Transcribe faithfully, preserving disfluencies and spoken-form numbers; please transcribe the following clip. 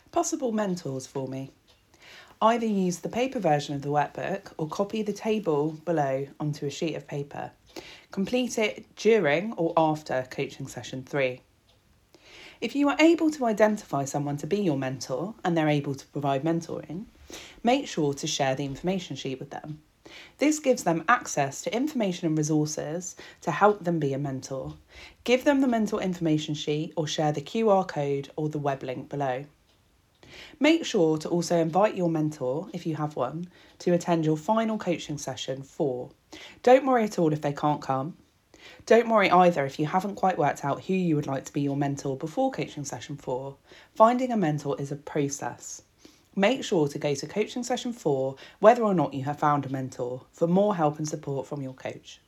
Possible mentors for me. Either use the paper version of the workbook or copy the table below onto a sheet of paper. Complete it during or after coaching session three. If you are able to identify someone to be your mentor and they're able to provide mentoring, make sure to share the information sheet with them. This gives them access to information and resources to help them be a mentor. Give them the mentor information sheet or share the Q R code or the web link below. Make sure to also invite your mentor, if you have one, to attend your final coaching session four. Don't worry at all if they can't come. Don't worry either if you haven't quite worked out who you would like to be your mentor before coaching session four. Finding a mentor is a process. Make sure to go to coaching session four whether or not you have found a mentor for more help and support from your coach.